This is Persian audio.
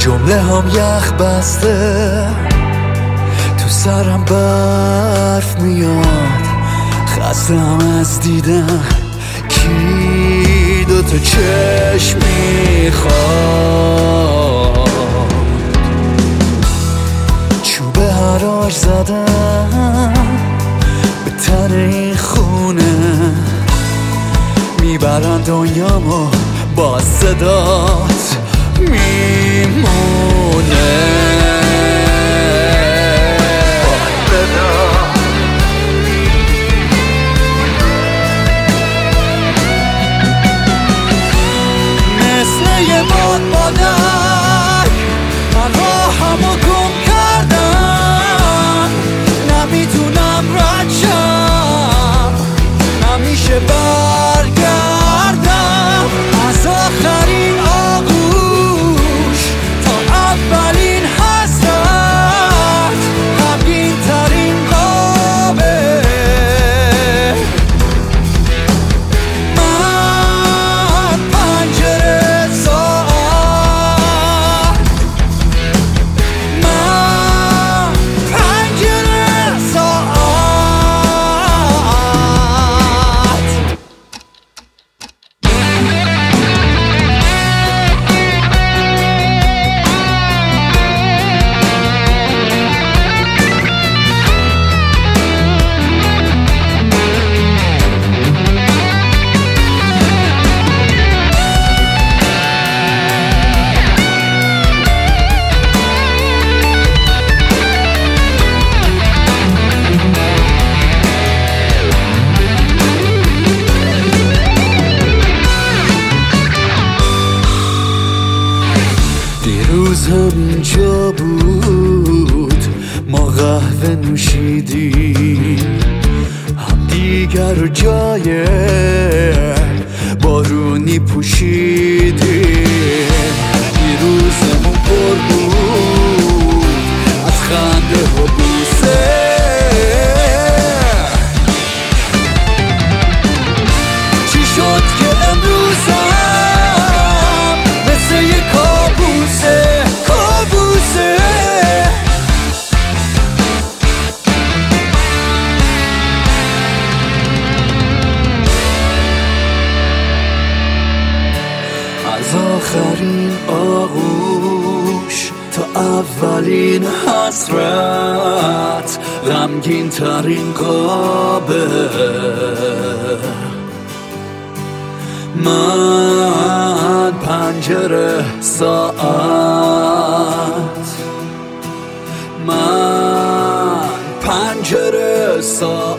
جمله هم یخ بسته، تو سرم برف میاد، خستم از دیدن کی دوتا چشم میخواد. چوب حراج زدم به تن این خونه، میبرن دنیامو با صدات میمونه. مثل یه بادبادک من راهمو گم کردم، نمیتونم رد شم، نمیشه برگردم از آخرین آغوش تا اولین حسرت، غمگین ترین خوابه. من پنجره ساعت، من پنجره ساعت. دیروز همینجا بود، ما قهوه نوشیدیم، هم دیگر رو جای بارونی پوشیدیم. دیروزمون پر بود از خنده و بوسه، چی شد که امروزم مثل یه کابوسه. از آخرین آغوش تا اولین حسرت، غمگین ترین خوابه. من پنجره ساعت، من پنجره ساعت.